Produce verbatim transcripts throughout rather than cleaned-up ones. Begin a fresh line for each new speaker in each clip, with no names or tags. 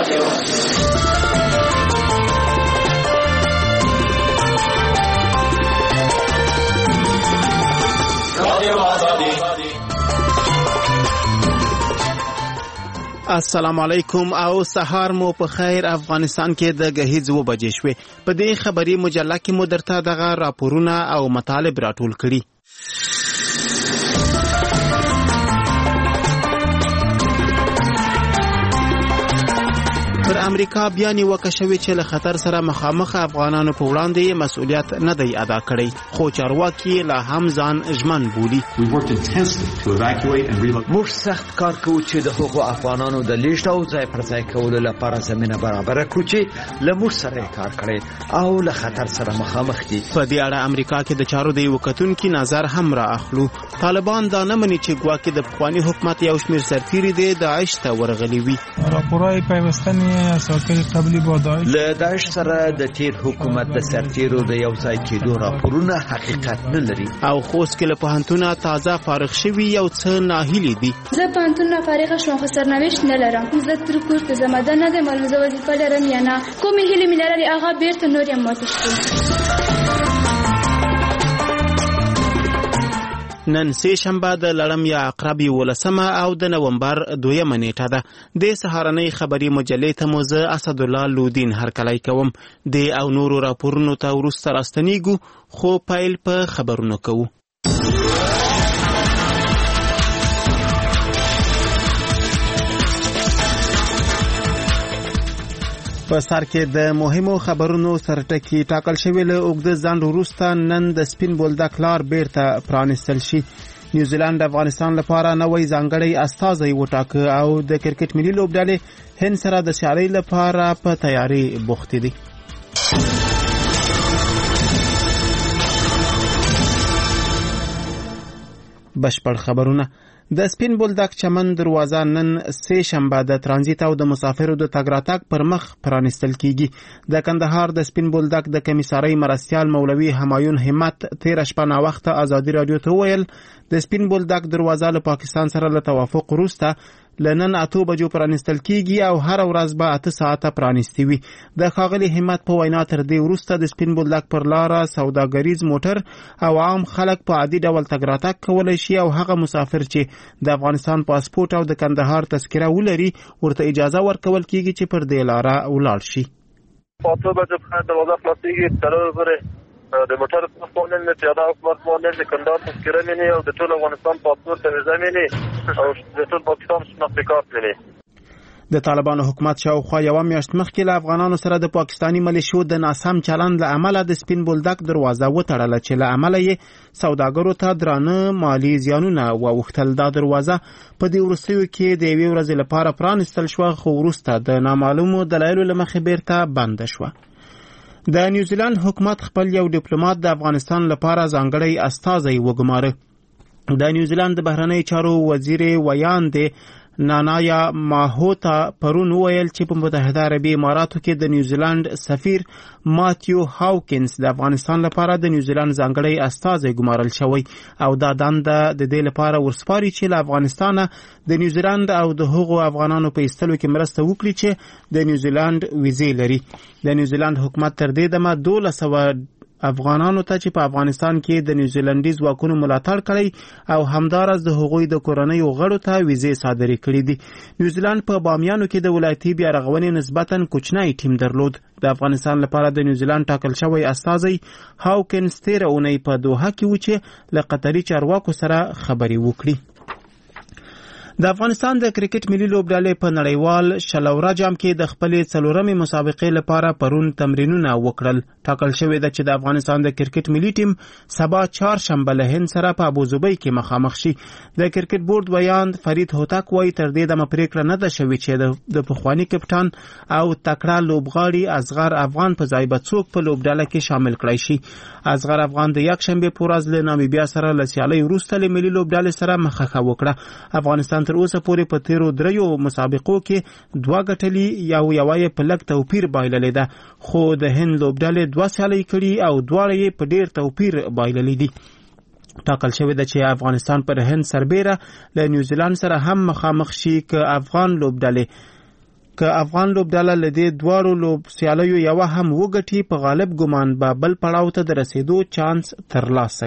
السلام علیکم او سهار مو په خیر. افغانستان کې د غهیز و بجې شوې. په دې خبري مجله کې مو درته دغه راپورونه او مطالب راټول کړي. پر امریکا بیا نیوکه شوې چې له خطر سره مخامخ افغانانو په وړاندې مسؤلیت نه دی ادا کړی، خو چارواکي لا هم ځان ژمن بولي.
موږ سخت کار کوو چې د هغو افغانانو د لیږد او ځای پر ځای کولو لپاره زمینه برابره کړو چې له موږ سره کار کړي او له خطر سره مخامخ دي.
په دې اړه امریکا کې د چارو د یو کتونکي نظر هم را اخلو. طالبان دا نه مني چې ګواکې د پخواني حکومت یو شمېر سرتیري دي داعش ته ورغلي وي.
راپورای پیوستنې اساکر قبلی با داعش
له داعش سره د تیر حکومت د سرتیرو د یو ځای کېدو راپورونه حقیقت نه لري.
او خوست کې له پوهنتونه تازه فارغ شوي یو څه ناهیلي دي.
زه پوهنتون نه فارغ شوم خو سرنوشت نه لرم. زه تر کور ته ځم، دا نه د معلومه وظیفه لرم یا نه. کومې هیلې مې لرلې هغه بیرته نور یې ماتې شوې.
نن سه شنبه د لړم یا عقرب یولسمه او د نومبر دویمه نیټه ده. د سهارنۍ خبري مجلې ته مو زه اسدالله لودین هرکلی کوم. د او نورو راپورونو ته وروسته راستنیږو، خو پیل په خبرونو کوو. په سر کې د مهمو خبرونو سرټکی ټاکل شوی له اوږده ځنډ وروسته نن د سپین بولدک لار بیرته پرانیستل شي. نیوزیلند افغانستان لپاره نوې ځانګړی استازی وټاکه او د کرکټ ملي لوبډلې هند سره د سیالۍ لپاره په تیاری بوختې دي. بشپړ خبرونه. د سپین بولدک چمن دروازه نن سه شنبه د ترانزیت او د مسافرو د تګ راتګ پر مخ پرانیستل کیږي. د کندهار د سپین بولدک د کمیسارۍ مرستیال مولوي همایون همت تیر شپه نا وخت ازادي رادیو ته ویل د سپین بولدک دروازه له پاکستان سره له توافق وروسته لنن اتو بجو پرانیستل کیږي او هر ورځ به اته ساعته پرانیستی وي. د ښاغلي همت په وینا تر دې وروسته د سپین بولدک پر لاره سوداګریز موټر او عام خلک په عادي ډول تګ راتګ کولی شي او هغه مسافر چې د افغانستان پاسپورت او د کندهار تذکره ولري ورته اجازه ورکول کیږي چې پر دې لاره ولاړ شي.
پاتو بجو دروازه خلاصيږي تر پورې د موټر پاسپورت نه پیاده حکومت باندې د کندهار تذکره مني او د ټول افغانستان پاسپورت ویزه مني او د ټول پاکستان شناختی کارت مني.
د طالبانو حکومت شاوخوا یوه میاشت مخکې له افغانانو سره د پاکستاني ملیشو د ناسم چلند له امله د سپین بولدک دروازه وتړله چې له امله یې سوداګرو ته درانه مالي زیانونه واوښتل. دا دروازه په دې وروستیو کې د یوې ورځې لپاره پرانیستل شوه، خو وروسته د نامعلومو دلایلو له مخې بیرته بنده شوه. د نیوزیلند حکومت خپل یو ډیپلوماټ د افغانستان لپاره ځانګړی استازی وګماره. د نیوزیلند د بهرنۍ چارو وزیر ویاند نانایا ماهوتا پرون ویل چې په متحده عربي اماراتو کې د نیوزیلند سفیر ماتیو هاوکینز د افغانستان لپاره د نیوزیلند ځانګړی استازی ګمارل شوی او دا دنده د دې لپاره ورسپاري چې له افغانستانه د نیوزیلند او د هغو افغانانو په ایستلو کې مرسته وکړي چې د نیوزیلند ویزې لري. د نیوزیلند حکومت تر دې دمه دولس سوه افغانانو ته چې په افغانستان کې د نیوزیلندي ځواکونو ملاتړ کړی او همدارس د هغوی د کورنیو غړو ته ویزې صادرې کړې دي. نیوزیلند په بامیانو کې د ولایتي بیارغونې نسبتاً کوچنی ټیم درلود. د افغانستان لپاره د نیوزیلند ټاکل شوی استازی هاوکینز تیره اونۍ په دوحه کې و چې له قطري چارواکو سره خبرې وکړي. د افغانستان د کرکټ ملي لوبډلې په نړیوال شلوره جام کې د خپلې څلورمې مسابقې لپاره پرون تمرینونه وکړل. ټاکل شوی ده چې د افغانستان د کرکټ ملي ټیم سبا چهارشنبه له هند سره په ابوظبي کې مخامخ شي. د کرکټ بورډ ویاند فرید هوتک وایي تر دې دمه پریکړه نه ده شوې چې د پخواني کپټان او تکړه لوبغاړي اصغر افغان په ځای به څوک په لوبډله کې شامل کړای شي. اصغر افغان د یکشنبه په ورځ له نامیبیا سره له سیالۍ وروسته له ملي لوبډلې سره مخه وکړه. افغانستان تر اوسه پورې په تیرو دریو مسابقو کې دوه ګټلي یو یوه یې په لږ توپیر بایللې ده، خو د هند لوبډلې دوه سیالۍ کړي او دواړه یې په ډیر توپیر بایللې دي. ټاکل شوی ده چې افغانستان پر هند سربیره له نیوزیلند سره هم مخامخ شي که افغان لوبډلې که افغان لوبډله له دې دواړو لوب سیالیو یوه هم وګټي په غالب ګمان به بل پړاو ته د رسیدو چانس ترلاسه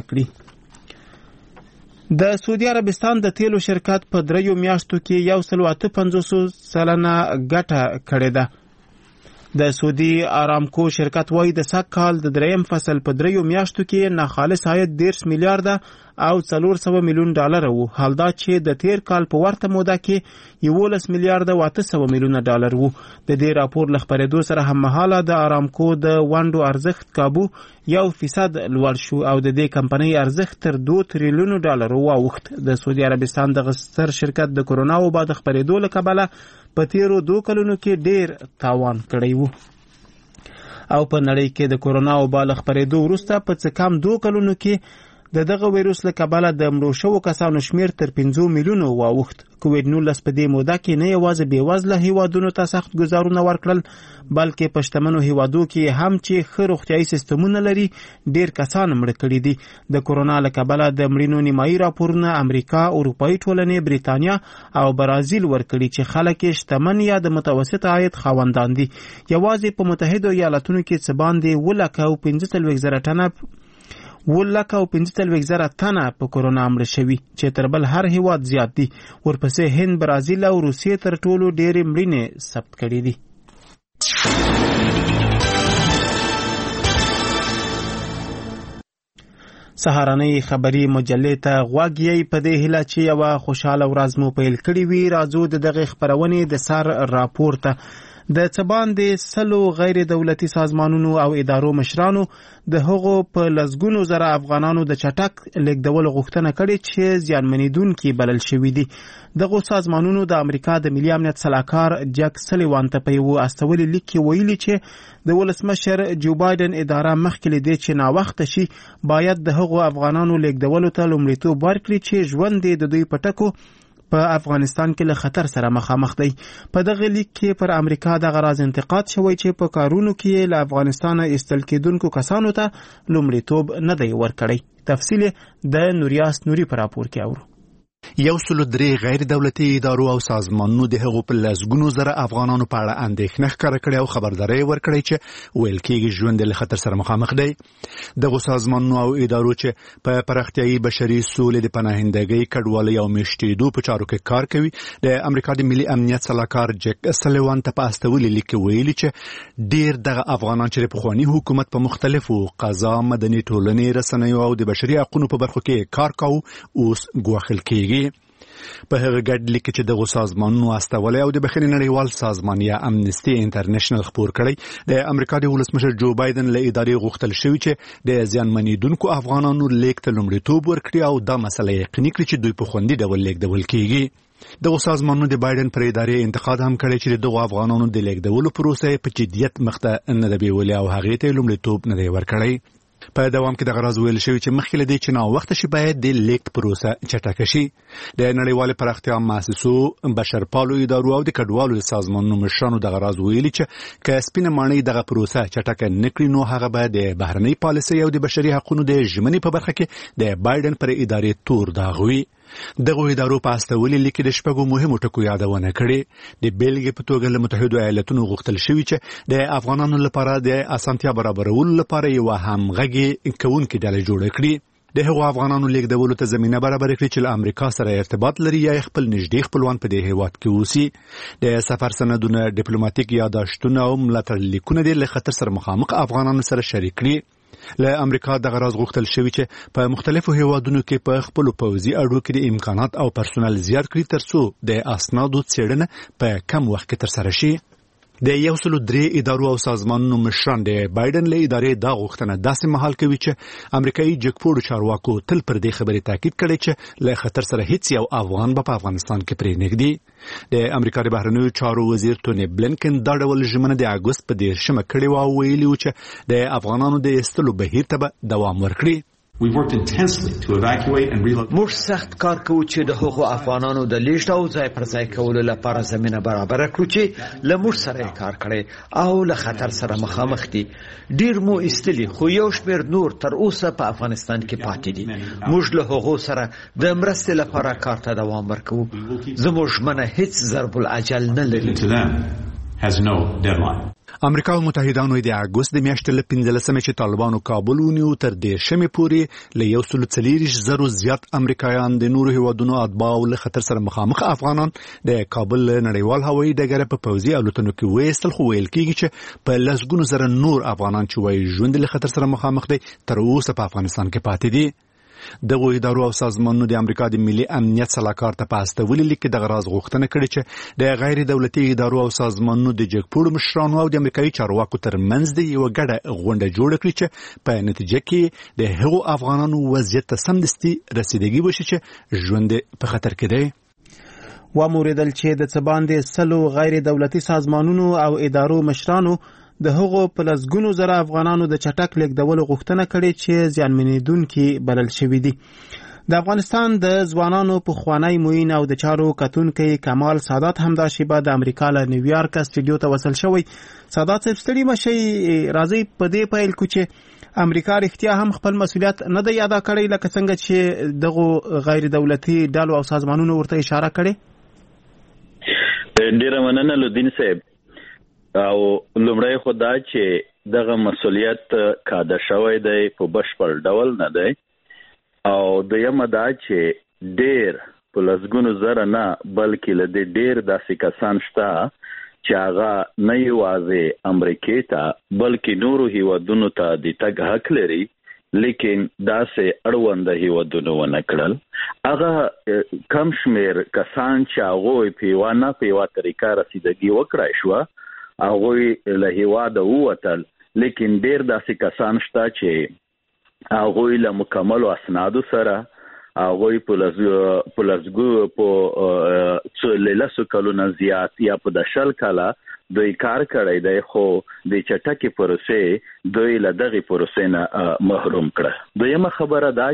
کړي. د سعودي عربستان د تیلو شرکت په دریو میاشتو کې یو سل اته پنځوس سلنه ګټه کړې ده. د سعودي ارامکو شرکت وایي د سږ کال د دریم فصل په دریو میاشتو کې ناخالص عاید دیرش میلیارده او څلور سوه میلیون ډالر وو، حال دا چې د تیر کال په ورته موده کې یولس میلیارده او اته سوه میلیونه ډالر وو. د دې راپور له خپرېدو سره هممهاله د ارامکو د ونډو ارزښت کابو یو فیصد لوړ شو او د دې کمپنۍ ارزښت تر دوه تریلیونو ډالرو واوښت. د سعودي عربستان دغه ستر شرکت د کرونا وبا د خپرېدو له کبله په تیرو دوه کلونو کې ډیر تاوان کړی وو او په نړۍ کې د کرونا وبا له خپرېدو وروسته په څه کم دوه کلونو کې د دغه ویروس له کبله د مړو شوو کسانو شمیر تر پنځو میلیونو واوښت. کوویډ نولس په دې موده کې نه یوازې بېوزله هیوادونو ته سخت ګزارونه ورکړل بلکې په شتمنو هیوادو کې هم چې ښه روغتیایي سیستمونه لري ډیر کسان مړه کړي دي. د کرونا له کبله د مړینو نیمایي راپورونه امریکا، اروپایي ټولنې، بریتانیا او برازیل ورکړي چې خلک یې شتمن یا د متوسط عاید خاوندان دي. یوازې په متحدو ایالتونو کې څه باندې اووه لکه او پنځه څلوېښت زره ټنه اووه لکه او پنځه څلوېښت زره تنه په کرونا مړه شوي چې تر بل هر هیواد زیات دي. ورپسې هند، برازیل او روسیې تر ټولو ډېرې مړینې ثبت کړي دي. سهارنۍ خبري مجلې ته غوږ یې په دې هیله چې یوه خوشحاله ورځ مو پیل کړې وي. راځو د دغې خپرونې د سر راپور ته. د څه باندې سلو غیر دولتي سازمانونو او ادارو مشرانو د هغو په لسګونو زره افغانانو د چټک لیږدولو غوښتنه کړې چې زیانمنېدونکي بلل شوي دي. دغو سازمانونو د امریکا د ملي امنیت سلاکار جک سلیوان ته په یوه استولي لیک کې ویلي چې د ولسمشر جو بایدن اداره مخکې له دې چې ناوخته شي باید د هغو افغانانو لیږدولو ته لومړیتوب ورکړي چې ژوند یې د دوی په ټکو په افغانستان کې له خطر سره مخامخ دی. په دغه لیک کې پر امریکا دغه راز انتقاد شوی چې په کارونو کې له افغانستانه ایستل کېدونکو کسانو ته لومړیتوب نه دی ورکړی. تفصیل د نوریاس نوري په راپور کې اورو.
یو سلو درې غیر دولتي ادارو او سازمانونو د هغو په لسګونو زره افغانانو په اړه اندېښنه ښکاره کړې او خبرداری ورکړی چې ویل کېږي ژوند له خطر سره مخامخ دی. دغو سازمانونو او ادارو چې په پراختیایي بشري سولې د پناهندګۍ، کډوالۍ او میشتېدو په چارو کې کار کوي د امریکا د ملي امنیت سلاکار جک سلیوان ته په استولي لیک کې ویلي چې ډیر دغه افغانان چې د پخواني حکومت په مختلفو قضا، مدني ټولنې، رسنیو او د بشري حقونو په برخو کې کار کوي اوس ګواښل کېږي. په هغه ګډ لیک چې دغه سازمانونو استولی او د بخښنې نړیوال سازمان یا امنسټي انټرنیشنل خپور کړی د امریکا د ولسمشر جو بایدن له ادارې غوښتل شوي چې د زیانمنېدونکو افغانانو لیږد ته لومړیتوب ورکړي او دا مسله یقیني کړي چې دوی په خوندي ډول لیږدول کېږي. دغه سازمانونو د بایدن پر ادارې انتقاد هم کړی چې دغه افغانانو د لیږدولو پروسه په جدیت مخته نه ده بیولې او هغې ته لومړیتوب نه دی ورکړی. په دوام کې دغه راز ویل شوی چې مخکې له دې چې ناوخته شي باید د لیږد پروسه چټکه شي. د نړیوالې پراختیا مؤسسو، بشرپالو ادارو او د کډوالو سازمانونو مشرانو دغه راز ویلي چې که سپینه ماڼۍ دغه پروسه چټکه نه کړي نو هغه به د بهرنۍ پالیسۍ او د بشري حقونو د ژمنې په برخه کې د بایدن پر ادارې تور داغ وي. دغه ادارو په استولي لیک د شپږو مهمو ټکو یادونه کړې. د بیلګې په توګه له متحدو ایالتونو غوښتل شوي چې د افغانانو لپاره د اسانتیا برابرولو لپاره یوه همغږې کوونکې ډله جوړه کړي. د هغو افغانانو لیږدولو ته زمینه برابر کړي چې له امریکا سره ارتباط لري یا خپل نږدې خپلوان په دې هیواد کې اوسي. د سفر سندونه، ډیپلوماټیک یاداشتونه او ملاتړ لیکونه د له خطر سره مخامخ افغانانو سره شریک کړي. له امریکا دغه راز غوښتل شوي چې په مختلفو هیوادونو کې په خپلو پوځي اډو کې د امکانات او پرسونل زیات کړي ترڅو د اسنادو څېړنه په کم وخت کې ترسره شي. د یو سلو درې ادارو او سازمانونو مشران د بایدن له ادارې دا غوښتنه داسې مهال کوي چې امریکایي جګپوړو چارواکو تل پر دې خبرې تاکید کړی چې له خطر سره هیڅ یو افغان به په افغانستان کې پرې نږدي. د امریکا د بهرنیو چارو وزیر ټوني بلنکن دا ډول ژمنه د اګوست په دېرشمه کړې وه او ویلي و چې د افغانانو د ایستلو بهیر ته به دوام ورکړي.
موږ سخت کار کوو چې د هغو افغانانو د لیږد او ځای پر ځای کولو لپاره زمینه برابره کړو چې له موږ سره کار کړي او له خطر سره مخامخ دي. ډیر مو ایستلي خو یو شمېر نور تر اوسه په افغانستان کې پاتې دي. موږ له هغو سره د مرستې لپاره کار ته دوام ورکوو. زموږ ژمنه هیڅ ضرب الاجل نه لري.
has no deadline.
امریکا او متحدانو د اګوست د میاشتې له پنځلسمې چې طالبانو کابل ونیو تر دېرشمې پورې له یو سل څلوېښت زرو زیات امریکایان د نورو هیوادونو اتباع او له خطر سره مخامخ افغانان د کابل نړیوال هوایي ډګر په پوځي الوتنو کې وایستل، خو ویل کېږي چې په لسګونو زره نور افغانان چې وایي ژوند له خطر سره مخامخ دي تر اوسه په افغانستان کې پاتې دي. دغه ادارو او سازمانونو د امریکا د ملي امنیت صلاحکار ته په استولي لیک کې د غراز غوښتنه کړې چې د غیر دولتي ادارو او سازمانونو د جګپوړو مشرانو او د امریکایي چارواکو ترمنځ د یو ګډه غونډه جوړه کړي چې په نتیجه کې د هغو افغانانو وضعیت ته سمدستي رسیدګي وشي چې ژوند په خطر کې دی.
وموریدل چې د څه باندې سلو غیر دولتي سازمانونو او ادارو مشرانو د هغو په لسګونو زره افغانانو د چټک لیږدولو غوښتنه کړې چې زیانمنېدونکي بلل شوي دي. د افغانستان د ځوانانو پخوانی معین او د چارو کتونکی کمال سادات همدا شیبه د امریکا له نیویارک استودیو ته وصل شوی. سادات صاحب ستړي مشئ، راځئ په دې پیل کو چې امریکا رښتیا هم خپل مسؤلیت نه دی ادا کړی لکه څنګه چې دغه غیر دولتي ډلو او سازمانونو ورته اشاره کړې.
ډیره مننه لودین صاحب. او لومړی خو دا چې دغه مسؤلیت کاده شوی دی په بشپړ ډول نه دی، او دویمه دا چې ډیر په لسګونو زره نه بلکې له دې ډیر داسې کسان شته چې هغه نه یوازې امریکې ته بلکې نورو هیوادونو ته د تګ حق لري، لیکن داسې اړونده هیوادونه ونه کړل. هغه کم شمیر کسان چې هغوی په یوه نه په یوه طریقه رسیدګي وکړای شوه هغوی له هیواده ووتل، لیکن ډیر داسې کسان شته چې هغوی له مکملو اسنادو سره هغوی په لسګو په لسو کلونو زیات یا په د شل کاله دوی کار کړی دی، خو د چټکې پروسې دوی له دغې پروسې نه محروم کړه. دویمه خبره دا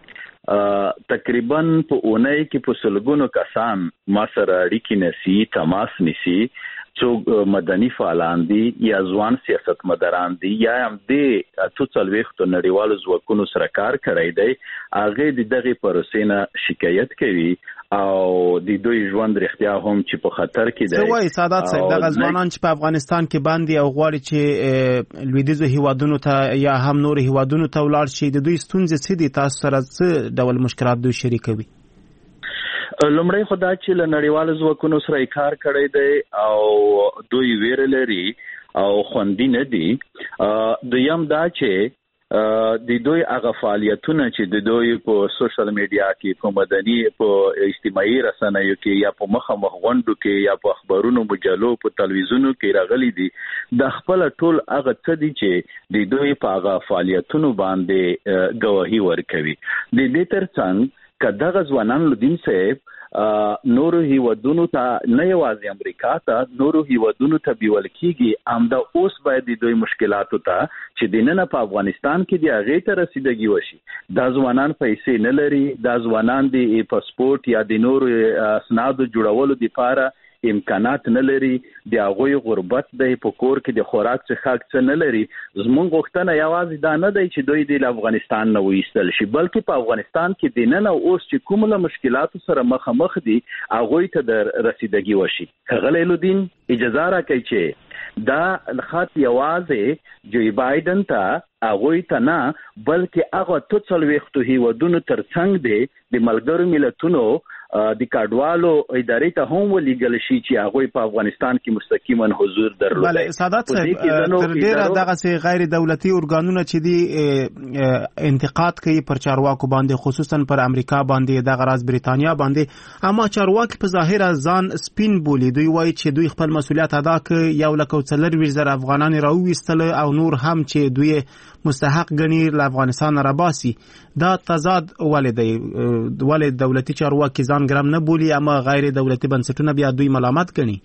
چې تقریبا په اونۍ کې په سلګونو کسان ما سره اړیکې نیسي، تماس نیسي، څوک مدني فعالان دي یا ځوان سیاستمداران دي یا هم د اتو څلوېښتو نړیوالو ځواکونو سره کار کړی دی، هغې د دغې پروسې نه شکایت کوي او د دوی ژوند رښتیا هم چې په خطر کې دی.
څه وایي سادات صاحب دغه ځوانان چې په افغانستان کې باندې او غواړي چې لویدیځو هیوادونو ته یا هم نورو هیوادونو ته ولاړ شي، د دوی ستونزې څه دي؟ تاسو سره څه ډول مشکلات دوی شریکوي؟
لومړی خو دا چې له نړیوالو ځواکونو سره یې کار کړی دی او دوی ویره لري او خوندي نه دي. دویم دا چې د دوی هغه فعالیتونه چې د دوی په سوشل میډیا کې، په مدني، په اجتماعي رسنیو کې یا په مخامخ غونډو کې یا په اخبارونو مجلو په تلویزیونو کې راغلي دي، د خپل ټول هغه څه دي چې د دوی په هغه فعالیتونو باندې ګواهي ورکوي. د دې ترڅنګ که دغه ځوانان لودین صاحب نورو هیوادونو ته نه یوازې امریکا ته نورو هیوادونو ته بیول کېږي، همدا اوس باید د دوی مشکلاتو ته چې دننه په افغانستان کې د هغې ته رسیدګي وشي. دا ځوانان پیسې نه لري، دا ځوانان د پاسپورت یا د نورو اسنادو جوړولو دپاره امکانات نه لري، د هغوی غربت دی، په کور کې د خوراک څښاک څه نه لري. زموږ غوښتنه یوازې دا نه دی چې دوی د افغانستان نه وایستل شي، بلکې په افغانستان کې دننه اوس چې کوم له مشکلاتو سره مخامخ دي هغوی ته د رسیدګي وشي. ښاغلی لودین اجازه راکړئ چې دا خط یوازې جو بایدن ته هغوی ته نه بلکې هغه اتو څلوېښتو هیوادونو تر څنګ دی د ملګرو ملتونو د کډوالو ادارې ته هم ولېږل شي چې هغوی په افغانستان کې مستقیما حضور درلودی.
بله سادات صاحب تر ډیره دغسې غیر دولتي ارګانونه چې دي انتقاد کوي پر چارواکو باندې، خصوصا پر امریکا باندې، دغه راز بریتانیا باندې، اما چارواکي په ظاهره ځان سپین بولي. دوی وایي چې دوی خپل مسؤلیت ادا کړ، یو لک او څلرویشت زره افغانان راوویستل او نور هم چې دوی مستحق ګڼي له افغانستان راباسي. دا تضاد ولې دی؟ ولې دولتي چارواکي ځان ګرم نه بولي اما غیر دولتي بنسټونه بیا دوی ملامت ګڼي؟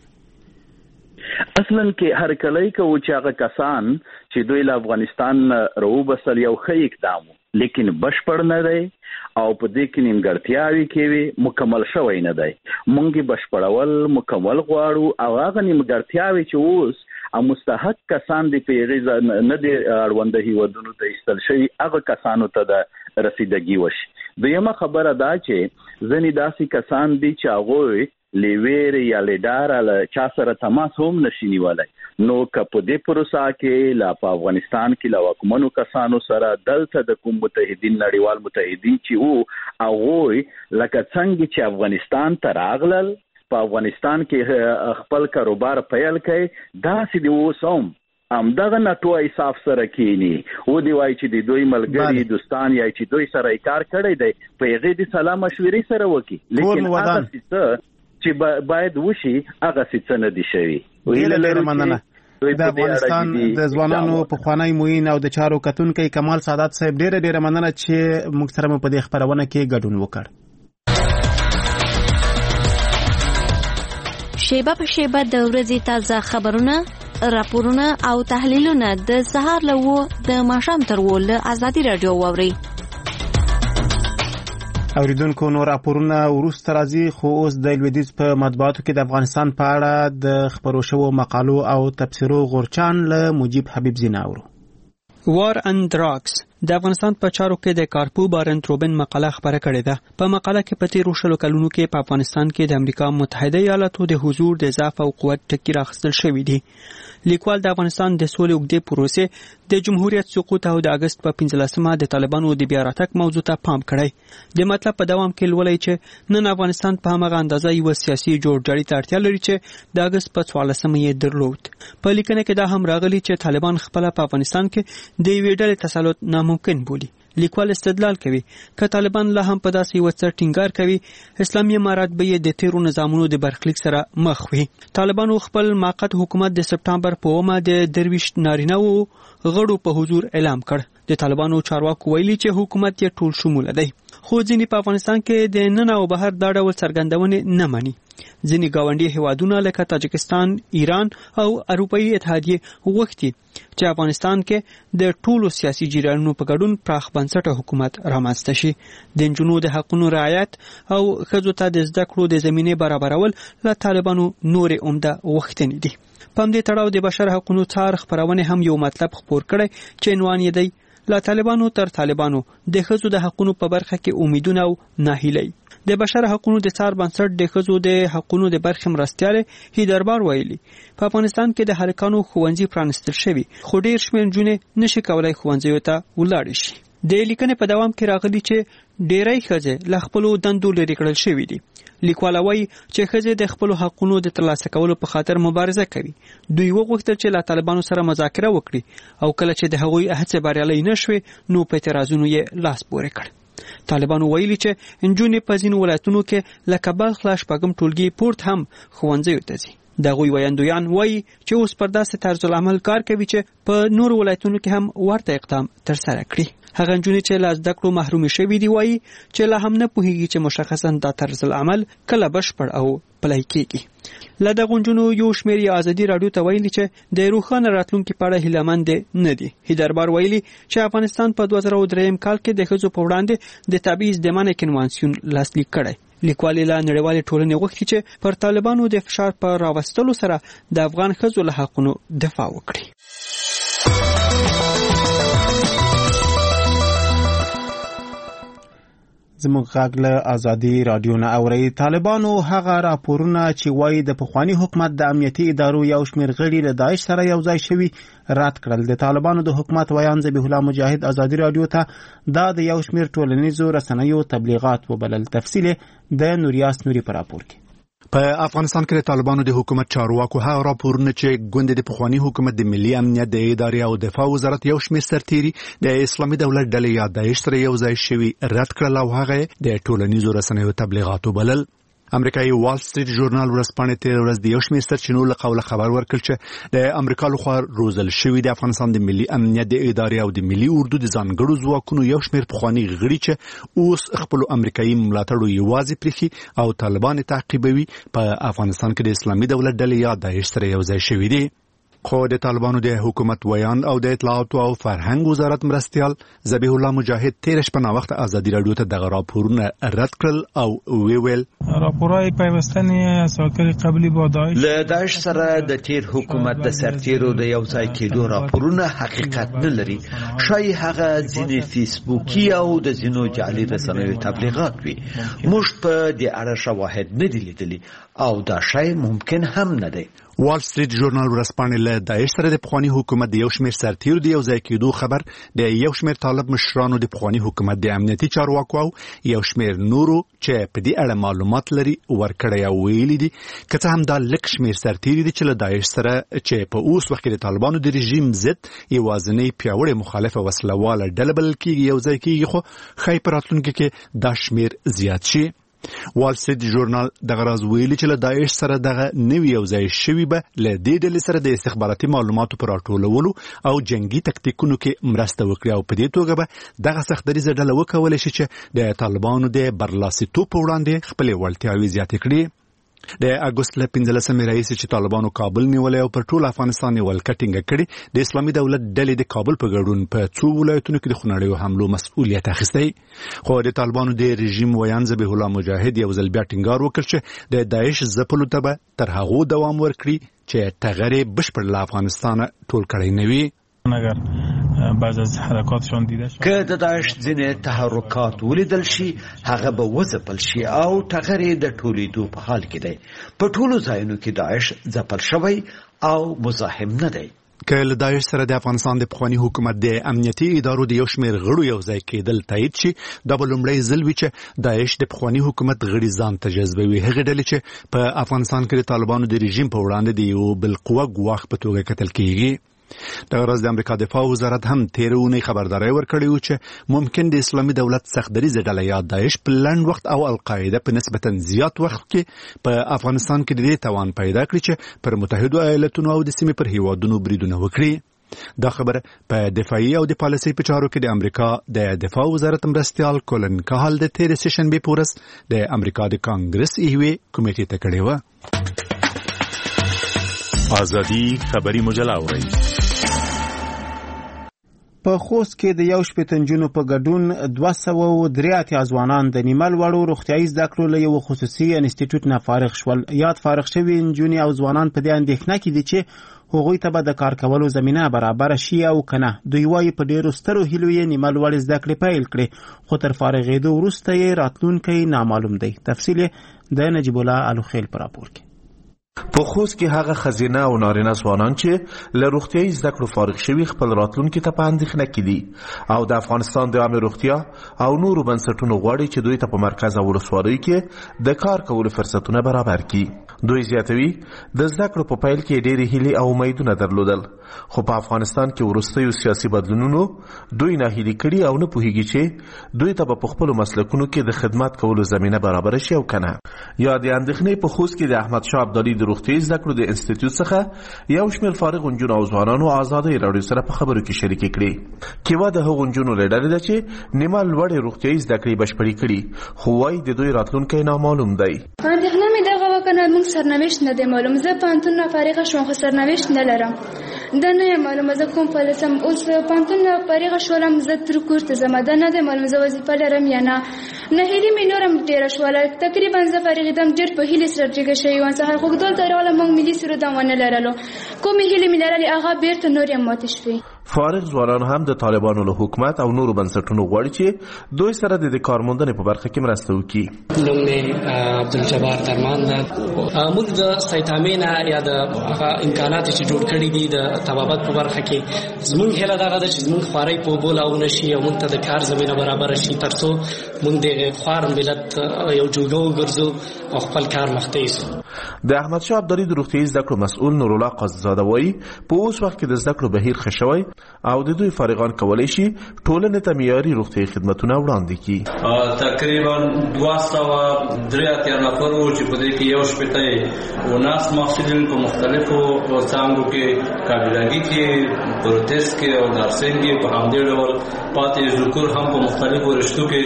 اصلا کې هر کله کوي چې هغه کسان چې دوی له افغانستان راوبسل یو ښه اقدام لیکن بشپړ نه دی او په دې کې نیمګړتیاوې کوي، مکمل شوی نه دی. مونږ بشپړول مکمل غواړو او هغه نیمګړتیاوې چې اوس او مستحق کسان دی په هغې نه دی اړونده هیوادونو ته ایستل شوي هغه کسانو ته د رسیدګي وشي. دویمه خبره دا چې ځینې داسې کسان دي چې هغوی لیویر یا لیدار له چا سره تماس هم نشي نیولای. نو که په دې پروسه کې لا په افغانستان کې لا واکمنو کسانو سره دلته د کوم متحدین نړیوال متحدین چې وو هغه لکه څنګه چې افغانستان ته راغلل په افغانستان کې خپل کاروبار پیل کړي دا سې دی وسوم ام دغه ناتو ایصاف سره کینی و دی وای چې د دوی ملګری دوستان یا چې دوی سره کار کړی دی په هغه دي سلام مشورې سره وکي لیکن هغه څه چې باید وشي هغه څه نه دي شوی
ویل مننه د افغانستان د ځوانانو په خوانی موین او د چارو کتونکو کمال سعادت صاحب ډیره ډیره مننه چې موږ سره په دې خبرونه کې ګډون وکړ.
شیبه په شیبه د ورځې تازه خبرونه، راپورونه او تحلیلونه د سهار له و د ماښام تر و له ازادي رادیو واوري.
اوریدونکو نور راپورونه وروسته راځي، خو اوس د لویدیځ په مطبوعاتو کې د افغانستان په اړه د خبرو شوو مقالو او تبصرو غورچان له مجيب حبیب زیناورو.
وار اند دراکس د افغانستان په چارو کې د کارپو بارنت روبن مقاله خبره کړې ده. په مقاله کې په تیرو شلو کلونو کې په افغانستان کې د امریکا متحده ایالاتو د حضور د ضعف او قوت ټکي راخستل شوی دی. لیکوال د افغانستان د سولې اوږدې پروسې د جمهوریت سقوط او د اگست په پنځلسمه د طالبانو د بیا راتګ موضوع ته پام کړی. د مطلب په دوام کې لولای چې نن افغانستان په هغه اندازه یو سیاسي جوړجاړي ته اړتیا لري چې د اگست په څوارلسمه یې درلود. په لیکنه کې دا هم راغلی چې طالبان خپل په افغانستان کې د یوې ډلې تسلط ناممکن بولي. لیکوال استدلال کوي که طالبان لا هم په داسې یو څه ټینګار کوي اسلامي امارات به د تیرو نظامونو د برخلیک سره مخ وي. طالبانو خپل موقت حکومت د سپټمبر په اومه د درویش نارینه وو غړو په حضور اعلان کړ. د طالبانو چارواکو ویلي چې حکومت یې ټول شمول دی، خو ځینې په افغانستان کې د نن او بهر دا ډول څرګندونې نه مني. ځینې ګاونډي هیوادونه لکه تاجکستان، ایران او اروپאי اتحادیه غوښتي چې افغانستان کې د ټولو سیاسي جریانونو په ګډون پراخ بنسټه حکومت رامنځته شي. د نجونو د حقوقو رعایت او ښځو ته د زده کړو د زمینې برابرول له طالبانو نورې عمده غوښتنې دي. په همدې تړاو د بشر حقوقو څار خبرونه هم یو مطلب خپور کړی چې عنوان یې دی لا طالبانو تر طالبانو د ښځو د حقوقو په برخه کې امیدونه او ناهیلي. د بشر حقوقو د څار بنسټ د ښځو د حقوقو د برخې مرستیال هیدربار ویلي په افغانستان کې د هلکانو ښوونځي پرانستل شوي، خو ډیر شمېر نجونې نشي کولای ښوونځیو ته ولاړ شي. د لیکنې په دوام کې راغلي چې ډیری ښځې له خپلو دندو لرې کړل شوي دي. لیکوال وايي چې ښځې د خپلو حقوقو د ترلاسه کولو په خاطر مبارزه کوي. دوی وغوښتل چې له طالبانو سره مذاکره وکړي او کله چې د هغوی هڅې بریالۍ نشوي نو په اعتراضونو یې لاس پورې کړ. طالبانو ویلي چې نجونې په ځینو ولایتونو کې لکه بلخ لا شپږم ټولګي پورت هم ښوونځیو ته ځي. دغوی ویاندویان وایي چې اوس پر داسې طرز العمل کار کوي چې په نورو ولایتونو کې هم ورته اقدام ترسره کړي. هغه نجونې چې له زده کړو محرومې شوي دي وایي چې لا هم نه پوهیږي چې مشخصا دا طرز العمل کله بشپړ او پلی کېږي. له دغو نجونو یو شمېر یې ازادي راډیو ته ویلي چې د روښانه راتلونکي په اړه هیلهمند نه دي. هیدربار ویلي چې افغانستان په دوه زره درې کال کې د ښځو په وړاندې د تبعیض د منع کنوانسیون لاسلیک کړی. لیکوال له نړیوالې ټولنې غوښتي چې پر طالبانو د فشار په راوستلو سره د افغان ښځو له حقونو دفاع وکړي.
زموږ غږ له ازادي رادیو نه اوري. طالبانو هغه راپورونه چې وایي د پخوانی حکومت د امنیتي ادارو یو شمېر غړي له داعش سره یو ځای شوي رد کړل. د طالبانو د حکومت ویان ذبیح الله مجاهد ازادي رادیو ته دا د یو شمېر ټولنیزو رسنیو تبلیغات وبلل. تفصیل د نوریاس نوري پر راپور کې.
په افغانستان کې د طالبانو د حکومت چارواکو هغه راپورونه چې ګوند د پخوانی حکومت د ملي امنیت د ادارې او دفاع وزارت یو شمېر سرتیري د اسلامي دولت ډلې یا داعش سره یو ځای شوي رد کړل او هغه د ټولنیزو رسنیو تبلیغات وبلل. امریکایي وال سټریټ ژورنال ورځپاڼې تیر ورځ د یو شمېر سرچینو له قوله خبر ورکړ چې د امریکا لخوا روزل شوي د افغانستان د ملي امنیت د ادارې او د ملي اردو د ځانګړو ځواکونو یو شمېر پخواني غړي چې اوس خپل امریکایي ملاتړو یوازې پرېښي او طالبان تعقیبوي په افغانستان کې د اسلامي دولت ډلې یا داعش سره یو ځای شوي دي. خو د طالبانو د حکومت ویان او د اطلاعات او فرهنګ وزارت مرستيال ذبیح الله مجاهد تیر شپه نا وخت ازادي رادیو ته دغه راپورونه رد کړل او وی ویل
راپورای پیوستنی ساکر قبلی با داعش
له داعش سره د تیر حکومت د سرتیرو د یو ځای کېدو راپورونه حقیقت نه لري. شای هغه ځینې فیسبوکي او د ځینو جعلي رسنیو تبلیغات وي. موږ په دې اړه شواهد نه دي لیدلي او دا شی ممکن هم نه دی.
وال سټریټ ژورنال ورځپاڼې له داعش سره د پخواني حکومت د یو شمېر سرتیرو د یو ځای کېدو خبر د یو شمېر طالب مشرانو د پخواني حکومت د امنیتي چارواکو او یو شمېر نورو چې په دې اړه معلومات لري ورکړی او ویلي دي که څه هم دا لږ شمېر سرتیري دي چې له داعش سره چې په اوس وخت کې د طالبانو د رژیم ضد یوازینۍ پیاوړې مخالفه وسلواله ډله بلل کېږي یو ځای کېږي خو ښایي په راتلونکي کې دا شمېر زیات شي. وال سټریټ ژورنال دغه راز ویلي چې له داعش سره دغه نوي یو ځای شوي به له دې ډلې سره د استخباراتي معلوماتو په راټولولو او جنگي تکتیکونو کې مرسته وکړي او په دې توګه به دغه سختدریځه ډله وکولی شي چې د طالبانو د برلاسېتوب په وړاندې خپلې وړتیاوې زیاتې کړي. د اګوست له پنځلسمې راهیسې چې طالبانو کابل نیولی او پر ټول افغانستان یې ولکه ټینګه کړې د اسلامي دولت ډلې د کابل په ګډون په څو ولایتونو کې د خونړیو حملو مسؤلیت اخیستی. خو د طالبانو د رژیم ویان ذبیح الله مجاهد یو ځل بیا ټینګار وکړ چې د داعش ځپلو ته به تر هغو دوام ورکړي چې ټغر یې بشپړ له افغانستانه ټول کړی نه وي.
اگر بعض از حرکاتشان دیده شد
که د داعش ځینې تحرکات ولیدل شي هغه به وځپل شي او ټغر یې د ټولېدو په حال کې دی. په ټولو ځایونو کې داعش ځپل شوی او مزاحم نه دی.
که له داعش سره د افغانستان د پخواني حکومت د امنیتي ادارو د یو شمېر غړو یو ځای کېدل تایید شي دا به لومړی ځل وي چې داعش د پخواني حکومت غړي ځان ته جذبوي. هغې ډلې چې په افغانستان کې د طالبانو د رژیم په وړاندې د یو بالقوه ګواښ په توګه کتل کېږي. دغه ورځ د امریکا دفاع وزارت هم تېره اونۍ خبرداری ورکړی و چې ممکن د اسلامي دولت سختدریځه ډله یا داعش په لنډ وخت او القاعده په نسبتا زیات وخت کې په افغانستان کې د دې توان پیدا کړي چې پر متحدو ایالتونو او د سیمې پر هیوادونو بریدونه وکړي. دا خبره په دفاعي او د پالیسۍ په چارو کې د امریکا د دفاع وزارت مرستیال کولن کهال د تېرې سهشنبې په ورځ د امریکا د کانګرس یوې کمیټې ته کړې وه.
ازادي خبري مجله اورئ.
په خوست کې د یو شپېته نجونو په ګډون دوه سوه او درې اتیا ځوانان د نیمه لوړو روغتیایي زده کړو له یو خصوصي انسټیټیوټ نه فارغ شول. یاد فارغ شوي نجونې او ځوانان په دې اندېښنه کې دي چې هغوی ته به د کار کولو زمینه برابره شي او که نه. دوی وایي په ډېرو سترو هیلو یې نیمه لوړې زده کړې پیل کړې خو تر فارغېدو وروسته یې راتلونکی نامعلوم دی. تفصیل یې د نجیب الله الوخیل په راپور کې.
په خوست کې هغه خزینه او نارینه ځوانان چې له روغتیایي زده کړو فارغ شوي خپل راتلونکي ته په اندېښنه کې دي او د افغانستان د عامه روغتیا او نورو بنسټونو غواړي چې دوی ته په مرکز او ولسوالیو کې د کار کولو فرصتونه برابر کړي. دوی زیاتوي د زده کړو په پیل کې ډېرې هیلې او امیدونه درلودل خو په افغانستان کې وروستیو سیاسي بدلونونو دوی ناهیلي کړي او نه پوهیږي چې دوی ته په خپلو مسلکونو کې د خدمت کولو زمینه برابر شي او کنه. یا د اندېښنې په خوست کې د احمد شاه ابدالي د روغتیایي زده کړو د انسټیټیوټ څخه یو شمېر فارغ نجونو او ځوانانو ازادۍ راډیو سره په خبرو کې شریکې کړې. کیوا د هغو نجونو له ډلې ده چې نیمه لوړې روغتیایي زده کړې بشپړې کړي خو وایي د دوی راتلونکی نامعلوم دی.
اندېښنه مې دغه وه که نه موږ سرنوشت نه دی معلوم. زه پوهنتون نه فارغه شوم خو سرنوشت نه لرم. دا نه یم معلومه زه کوم فلسم اوس پوهنتون نه فارغه شولم زه تر کور ته ځم. دا نه دی معلوم زه وظیفه لرم یا نه. نهیلي مې نور هم ډېره شوله. تقریبا زه فارغېدم ډېر په هیلې سره جګه شوې وم. سهار خوږدول ته راغلم موږ ملي سرود ونه لرلو. کومې هیلې مې لرلې هغه بېرته نور هم ماتې شوې.
فارغ ځوانان هم د طالبانو له حکومت او نورو بنسټونو غواړي چې دوی سره د کارموندنې په برخه کې مرسته وکړي.
نوم مې عبدالجبار درمان ده. موږ د سایتامې نه یا د هغه امکانات چې جوړ کړي دي د طبابت په برخه کې زموږ هیله دغه ده چې زموږ خوارۍ په اوبو لاونه شي او موږ ته د کار زمینه برابره شي تر څو موږ د خوار ملت یو جوګه وګرځو او خپل کار مخته یوسو.
د احمد شاه ابدالي د روغتیایي زده کړو مسؤل نورالله قاضیزاده وایي په اوس وخت کې د زده کړو بهیر ښه شوی او د دوی فارغان کولی شي ټولنې ته معیاري روغتیایي خدمتونه وړاندې کړي.
تقریبا دوه سوه درې اتیا نفر وو چې په دې کې یو شپېته یې وناس محصلین په مختلفو څانګو کې کارډیولوژي کې پروتز کې او نرسنګ کې په همدې ډول پاتې ذکر هم په مختلفو رشتو کې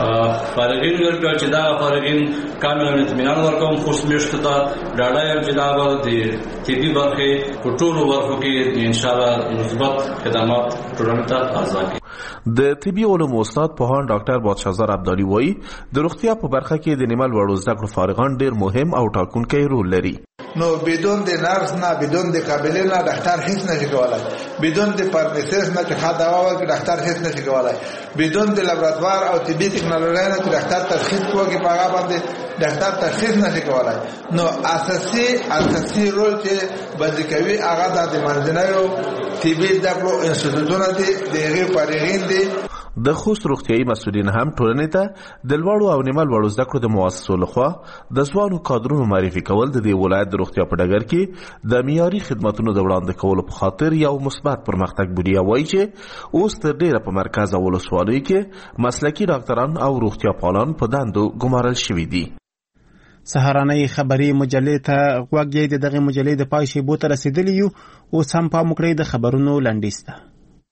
فارغین ورکړل چې دا فارغین کامل اطمینان ورکوم خوش میشته ته ډاډه یم چې دا به د طبي برخې په ټولو برخو کې انشاءالله مثبت خدمات ټولنې ته ارزا کوي.
د طبي علومو استاد پوهان ډاکټر بادشاهزار ابدالي وایي د روغتیا په برخه کې د نیمه لوړو زده کړو فارغان ډېر مهم او ټاکونکی رول لري.
نو بدون د نرس نه بدون د قابلې نه ډاکټر هیڅ نشي کولای. بدون د فارماسیست نه چې ښه دوا ورکړي ډاکټر هیڅ نشي کولای. بدون د لابراتوار او طبي ټکنالوژي نه چې ډاکټر تشخیص وکړي په هغه باندې ډاکټر تشخیص نشي کولای. نو اساسي اساسي رول چې باندې کوي هغه د منځنیو طبي زده کړو انسټیټیوټونو دي دغه پارېغین دي.
د خوست روغتیايي مسؤلین هم ټولنې ته د لوړو او نیمه لوړو زده کړو د مؤسسو لخوا د ځوانو کادرونو معرفي کول د دې ولایت د روغتیا په ډګر کې د معیاري خدماتونو د وړاندې کولو په خاطر یو مثبت پرمختګ بودی. وایي چې اوس تر ډیره په مرکز او ولسوالیو کې مسلکي ډاکټران او روغتیا پالان په دندو ګمارل شوي دي.
سهارنۍ خبري مجلې ته غوږ یې د دغه مجلې د پای شیبو ته رسیدلی یو. اوس هم پام وکړئ د خبرونو لنډیز ته.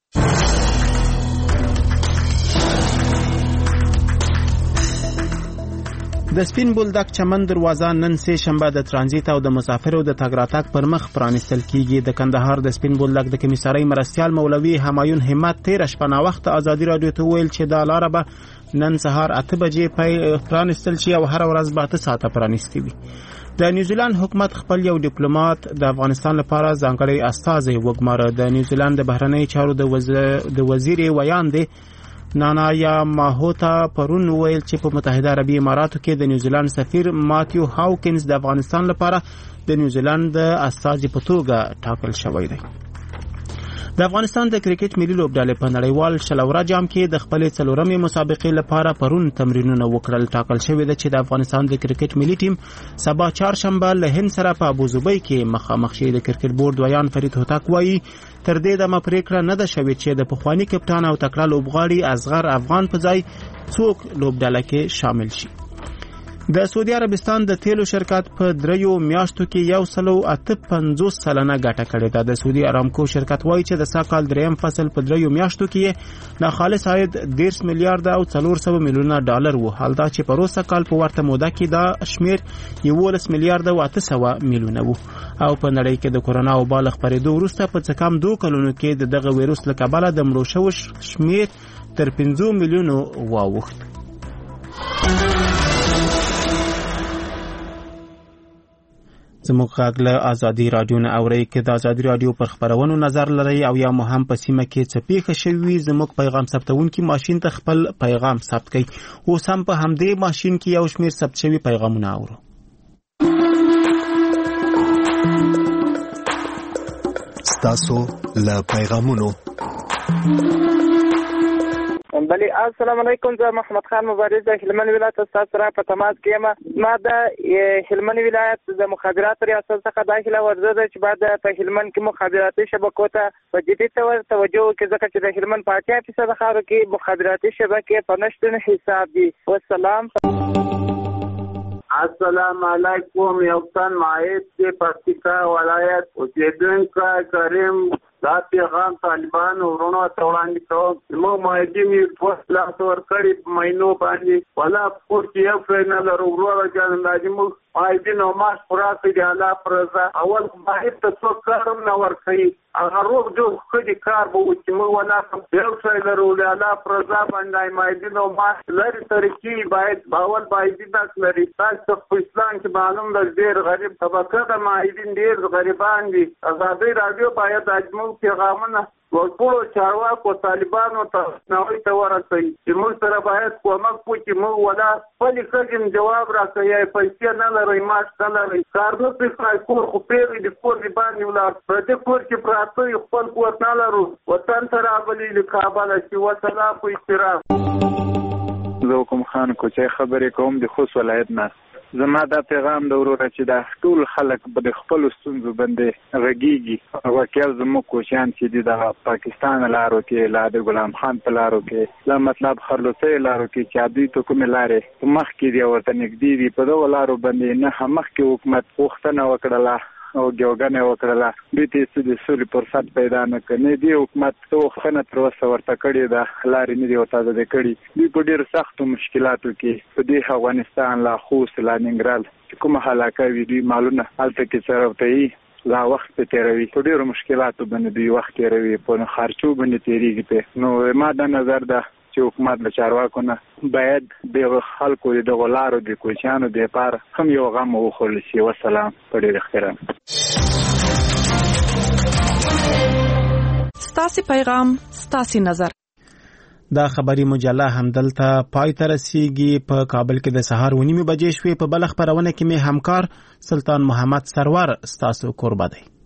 د سپین بولدک چمن دروازه نن سه شنبه د ترانزیت او د مسافرو د تګ راتګ پر مخ پرانستل کیږي. د کندهار د سپین بولدک د کمیسارۍ مرستیال مولوي همایون همت تیر شپه نا وخت ازادي رادیو ته ویل چې دا لار به نن سهار اته بجې پای پرانستل شي او هر ورځ به اته ساعته پرانستي وي. د نیوزیلند حکومت خپل یو ډیپلوماټ د افغانستان لپاره ځانګړی استازی وګماره. د نیوزیلند د بهرنی چارو د وزیر د وزیر ویاندې نانایا ماهوتا پرون ویل چې په متحده عربي اماراتو کې د نیوزیلند سفیر ماتیو هاوکینز د افغانستان لپاره د نیوزیلند د استازي په توګه ټاکل شوی دی. د افغانستان د کرکټ ملي لوبډلې په نړیوال شلورا جام کې د خپل څلورمې مسابقې لپاره پرون تمرینونه وکړل. ټاکل شوی دی چې د افغانستان د کرکټ ملي ټیم سبا چهارشنبه له هند سره په ابوظبي کې مخامخ شي. د کرکټ بورډ ویان فرید هوتک وایي تر دې دمه پریکړه نه ده شوې چې د پخوانی کپټان او تکړه لوبغاړي اصغر افغان په ځای څوک لوبډله کې شامل شي. د سعودي عربستان د تیلو شرکت په دریو میاشتو کې یو سلو اته پنځوس سلنه ګټه کړې ده. د سعودي ارامکو شرکت وایي چې د ساکال دریم فصل په دریو میاشتو کې ناخالص عاید دېرش میلیارډ او څلور سوه میلیونه ډالر وو، حال دا چې په روسه کال په ورته موده کې دا شمیر یولس میلیارډ او اته سوه میلیونه وو. او په نړۍ کې د کورونا وبا له خپرېدو وروسته په څه کم دوه کلونو کې د دغه ویروس له کبله د مړو شوو شمیر تر پنځو میلیونو واوښت. زموږ غږ له ازادي رادیو نه اورئ. که د ازادي رادیو پر خپرونو نظر لرئ او یا مو هم په سیمه کې څه پیښه شوې وي، زموږ پیغام ثبتونکي ماشین ته خپل پیغام ثبت کړئ. اوس هم په همدې ماشین کې یو شمېر ثبت شوي پیغامونه اورو.
ستاسو له پیغامونو.
بله السلام علیکم. زه محمد خان مبارز د هلمند ولایت استاد سره په تماس کې یم. ما د هلمند ولایت د مخابرات ریاست څخه داخله ورزه ده چې بعد په هلمند کې مخابراتي شبکو ته په جدي توګه توجه وکړي، ځکه چې د هلمند په اتیا فیصد خاورو کې مخابراتي شبکې په نشتون حساب دي. والسلام.
السلام علیکم. یو تن مایت کې پکتیکا ولایت اوسیدونکو کریم دا پیغام طالبان ورونو ته وړاندې کوم. موږ مایدین یې په لاس ورکړي په مینو باندې ولا کور کې یو فرې نه لرو. وروره جان راځي موږ مایدین او ماش پورا کړي الله پرزا اول مایت ته څوک کار نه ورکړي هغه روغ جوړ کړي کار به وکړي. موږ ولا یو فرې لرو الله پرزا باندې مایدین او ماش لري طریقې باید باول باید داس لري. تاسو په اسلام کې معلوم ده ډېر غریب طبقه د مایدین ډېر غریبان دي. ازادي رادیو باید اجمو پیغامونه ورکړو چارواکو طالبانو ته نوې ته ورسوي چې موږ سره باید کومک وکړي. موږ ولا خپلې ښځې جواب راکوي یا پیسې نه لرئ ماش نه لرئ کار نه پرې کړئ. کور خو پرېږدي د کور د باندې ولاړ پردي کور کې پراته وي خپل کور نه لرو وطن ته رابلي له کابله چې وسلام په احترام.
زه حکم خان کوچی خبرې کوم د خوست ولایت نه. زما دا پیغام د وروره چې دا ټول خلک به د خپلو ستونزو باندې غږیږي. واقعا زموږ کوچیان چې دي د پاکستان لارو کې لا د غلام خان په لارو کې لا مطلب خرلوڅۍ لارو کې چې دوی ته کومې لارې په مخ کې دي ورته نږدې دي په دغو لارو باندې نه مخکې حکومت غوښتنه وکړله او ګوګنه وکړله دوی ته څه د سولې فرصت پیدا نه کړ. نه دې حکومت څه وختنه تر اوسه ورته کړې ده لارې نه دي ورته ازادې کړي. دوی په ډېرو سختو مشکلاتو کې په دې افغانستان لا خوست لا ننګرهار چې کومه هلاکه وي دوی مالونه هلته کې څرفتوي لا وخت په تېروي په ډېرو مشکلاتو باندې دوی وخت تېروي په خرچو باندې تېرېږي پې. نو ما دا نظر ده چې حکومت له چارواکو نه باید د خلکو د غلارو د کوچیانو د لپاره هم یو غم وخوړل شي. والسلام. په ډېر احترام.
ستاسې پیغام ستاسې نظر.
دا خبري مجله همدلته پای ته رسیږي. په کابل کې د سهار ونیمې بجې شوې. په بل خبرونه کې مې همکار سلطان محمد سرور ستاسو قربا دی.